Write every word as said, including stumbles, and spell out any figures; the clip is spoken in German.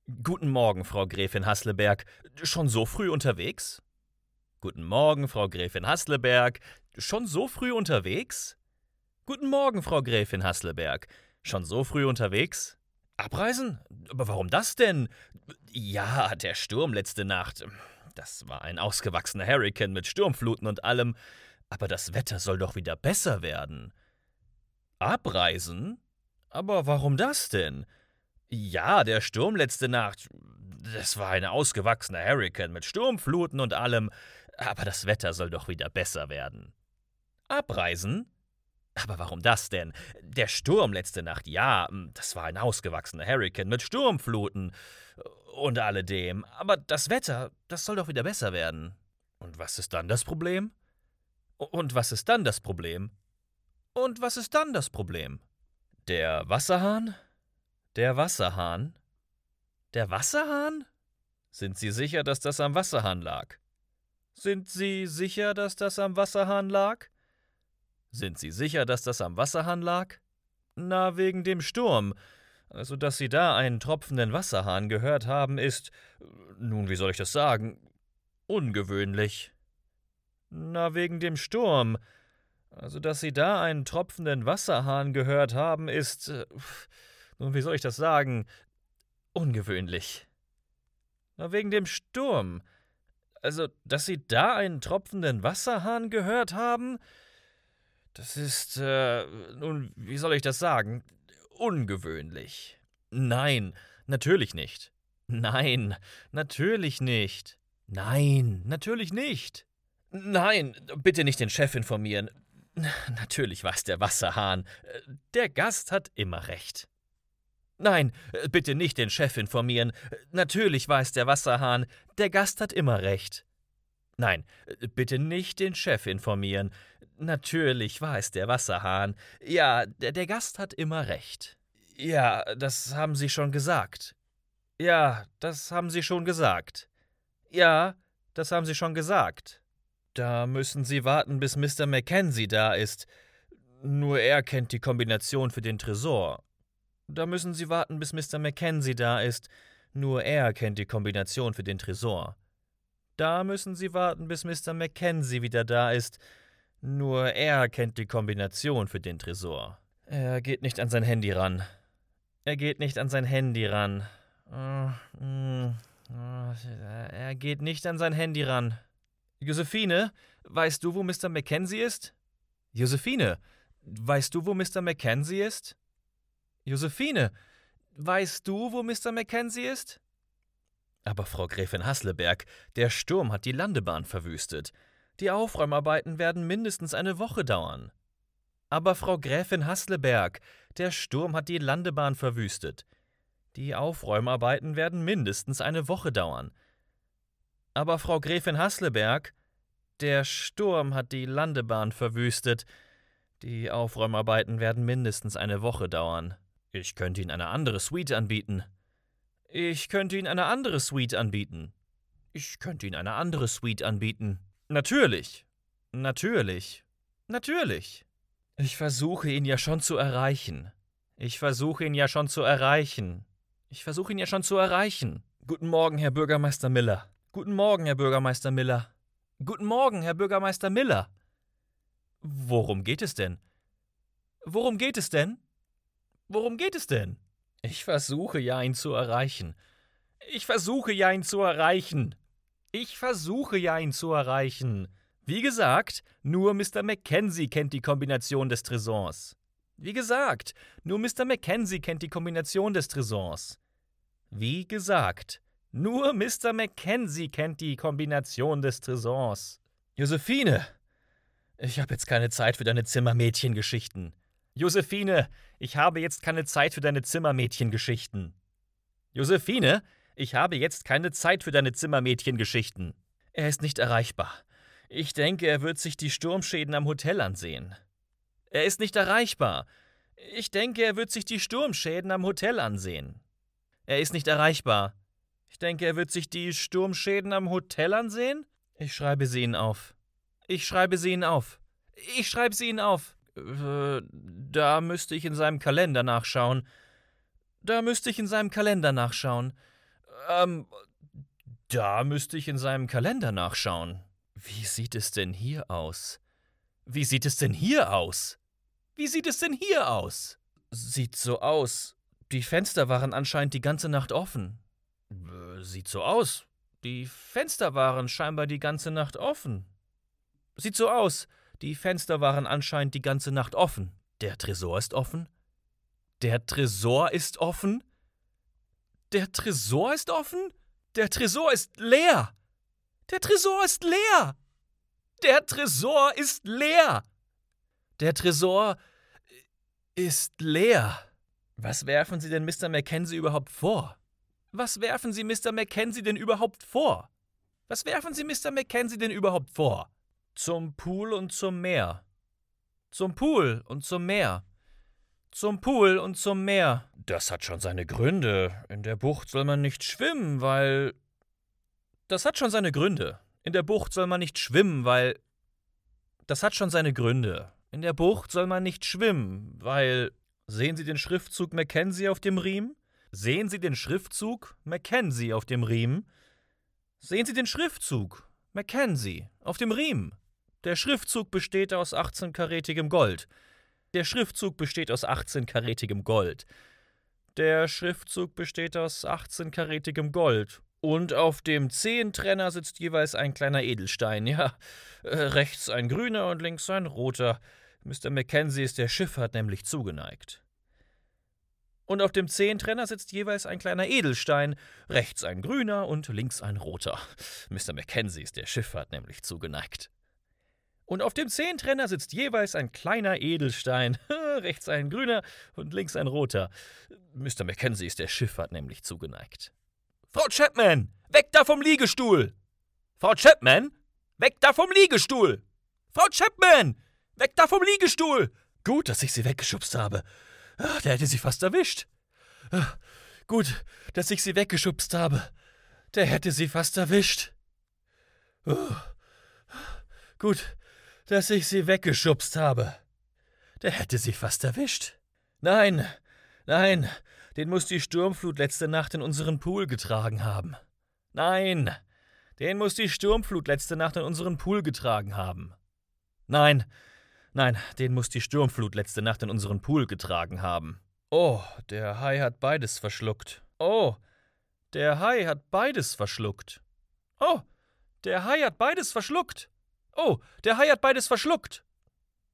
Guten Morgen, Frau Gräfin Haßleberg. Schon so früh unterwegs? Guten Morgen, Frau Gräfin Haßleberg. Schon so früh unterwegs? Guten Morgen, Frau Gräfin Haßleberg. Schon so früh unterwegs? Abreisen? Aber warum das denn? Ja, der Sturm letzte Nacht. Das war ein ausgewachsener Hurrikan mit Sturmfluten und allem. Aber das Wetter soll doch wieder besser werden. Abreisen? Aber warum das denn? Ja, der Sturm letzte Nacht. Das war ein ausgewachsener Hurrikan mit Sturmfluten und allem. Aber das Wetter soll doch wieder besser werden. Abreisen? Aber warum das denn? Der Sturm letzte Nacht, ja, das war ein ausgewachsener Hurrikan mit Sturmfluten und alledem. Aber das Wetter, das soll doch wieder besser werden. Und was ist dann das Problem? Und was ist dann das Problem? Und was ist dann das Problem? Der Wasserhahn? Der Wasserhahn? Der Wasserhahn? Sind Sie sicher, dass das am Wasserhahn lag? Sind Sie sicher, dass das am Wasserhahn lag? Sind Sie sicher, dass das am Wasserhahn lag? Na, wegen dem Sturm. Also, dass Sie da einen tropfenden Wasserhahn gehört haben, ist, nun, wie soll ich das sagen, ungewöhnlich. Na, wegen dem Sturm. Also, dass Sie da einen tropfenden Wasserhahn gehört haben, ist, äh, nun, wie soll ich das sagen, ungewöhnlich. Na, wegen dem Sturm. Also, dass Sie da einen tropfenden Wasserhahn gehört haben, das ist, äh, nun, wie soll ich das sagen, ungewöhnlich. Nein, natürlich nicht. Nein, natürlich nicht. Nein, natürlich nicht. Nein, bitte nicht den Chef informieren. Natürlich weiß der Wasserhahn. Der Gast hat immer recht. Nein, bitte nicht den Chef informieren. Natürlich weiß der Wasserhahn. Der Gast hat immer recht. Nein, bitte nicht den Chef informieren. Natürlich weiß der Wasserhahn. Ja, der, der Gast hat immer recht. Ja, das haben Sie schon gesagt. Ja, das haben Sie schon gesagt. Ja, das haben Sie schon gesagt. Da müssen Sie warten, bis Mister Mackenzie da ist. Nur er kennt die Kombination für den Tresor. Da müssen Sie warten, bis Mister Mackenzie da ist. Nur er kennt die Kombination für den Tresor. Da müssen Sie warten, bis Mister Mackenzie wieder da ist. Nur er kennt die Kombination für den Tresor. Er geht nicht an sein Handy ran. Er geht nicht an sein Handy ran. Er geht nicht an sein Handy ran. Josephine, weißt du, wo Mister Mackenzie ist? Josephine, weißt du, wo Mister Mackenzie ist? Josephine, weißt du, wo Mister Mackenzie ist? Aber Frau Gräfin Haßleberg, der Sturm hat die Landebahn verwüstet. Die Aufräumarbeiten werden mindestens eine Woche dauern. Aber Frau Gräfin Haßleberg, der Sturm hat die Landebahn verwüstet. Die Aufräumarbeiten werden mindestens eine Woche dauern. Aber Frau Gräfin Haßleberg, der Sturm hat die Landebahn verwüstet. Die Aufräumarbeiten werden mindestens eine Woche dauern. Ich könnte Ihnen eine andere Suite anbieten. Ich könnte Ihnen eine andere Suite anbieten. Ich könnte Ihnen eine andere Suite anbieten. Natürlich. Natürlich. Natürlich. Ich versuche ihn ja schon zu erreichen. Ich versuche ihn ja schon zu erreichen. Ich versuche ihn ja schon zu erreichen. Guten Morgen, Herr Bürgermeister Miller. Guten Morgen, Herr Bürgermeister Miller. Guten Morgen, Herr Bürgermeister Miller. Worum geht es denn? Worum geht es denn? Worum geht es denn? Ich versuche ja, ihn zu erreichen. Ich versuche ja, ihn zu erreichen. Ich versuche ja, ihn zu erreichen. Wie gesagt, nur Mister Mackenzie kennt die Kombination des Tresors. Wie gesagt, nur Mister Mackenzie kennt die Kombination des Tresors. Wie gesagt, nur Mister Mackenzie kennt die Kombination des Tresors. Josephine, ich habe jetzt keine Zeit für deine Zimmermädchengeschichten. Josephine, ich habe jetzt keine Zeit für deine Zimmermädchengeschichten. Josephine, ich habe jetzt keine Zeit für deine Zimmermädchengeschichten. Er ist nicht erreichbar. Ich denke, er wird sich die Sturmschäden am Hotel ansehen. Er ist nicht erreichbar. Ich denke, er wird sich die Sturmschäden am Hotel ansehen. Er ist nicht erreichbar. Ich denke, er wird sich die Sturmschäden am Hotel ansehen? Ich schreibe sie Ihnen auf. Ich schreibe sie Ihnen auf. Ich schreibe sie Ihnen auf. Äh, da müsste ich in seinem Kalender nachschauen. Da müsste ich in seinem Kalender nachschauen. Ähm, da müsste ich in seinem Kalender nachschauen. Wie sieht es denn hier aus? Wie sieht es denn hier aus? Wie sieht es denn hier aus? Sieht so aus. Die Fenster waren anscheinend die ganze Nacht offen. Äh, Sieht so aus. Die Fenster waren scheinbar die ganze Nacht offen. Sieht so aus. Die Fenster waren anscheinend die ganze Nacht offen. Der Tresor ist offen? Der Tresor ist offen? Der Tresor ist offen? Der Tresor ist leer! Der Tresor ist leer! Der Tresor ist leer! Der Tresor ist leer. Was werfen Sie denn Mister Mackenzie überhaupt vor? Was werfen Sie Mister Mackenzie denn überhaupt vor? Was werfen Sie Mister Mackenzie denn überhaupt vor? Zum Pool und zum Meer. Zum Pool und zum Meer. Zum Pool und zum Meer. Das hat schon seine Gründe. In der Bucht soll man nicht schwimmen, weil... Das hat schon seine Gründe. In der Bucht soll man nicht schwimmen, weil... Das hat schon seine Gründe. In der Bucht soll man nicht schwimmen, weil... Sehen Sie den Schriftzug Mackenzie auf dem Riemen? Sehen Sie den Schriftzug Mackenzie auf dem Riemen? Sehen Sie den Schriftzug Mackenzie auf dem Riemen? Der Schriftzug besteht aus achtzehnkarätigem Gold. Der Schriftzug besteht aus achtzehnkarätigem Gold. Der Schriftzug besteht aus achtzehnkarätigem Gold. Und auf dem Zehentrenner sitzt jeweils ein kleiner Edelstein. Ja, äh, rechts ein grüner und links ein roter. Mister Mackenzie ist der Schifffahrt nämlich zugeneigt. Und auf dem Zehentrenner sitzt jeweils ein kleiner Edelstein, rechts ein grüner und links ein roter. Mister Mackenzie ist der Schifffahrt nämlich zugeneigt. Und auf dem Zehentrenner sitzt jeweils ein kleiner Edelstein, rechts ein grüner und links ein roter. Mister Mackenzie ist der Schifffahrt nämlich zugeneigt. Frau Chapman, weg da vom Liegestuhl! Frau Chapman, weg da vom Liegestuhl! Frau Chapman! Weg da vom Liegestuhl! Gut, dass ich sie weggeschubst habe. Der hätte sie fast erwischt. Gut, dass ich sie weggeschubst habe. Der hätte sie fast erwischt. Gut, dass ich sie weggeschubst habe. Der hätte sie fast erwischt. Nein, nein, den muss die Sturmflut letzte Nacht in unseren Pool getragen haben. Nein, den muss die Sturmflut letzte Nacht in unseren Pool getragen haben. Nein, Nein, den muss die Sturmflut letzte Nacht in unseren Pool getragen haben. Oh, der Hai hat beides verschluckt. Oh, der Hai hat beides verschluckt. Oh, der Hai hat beides verschluckt. Oh, der Hai hat beides verschluckt.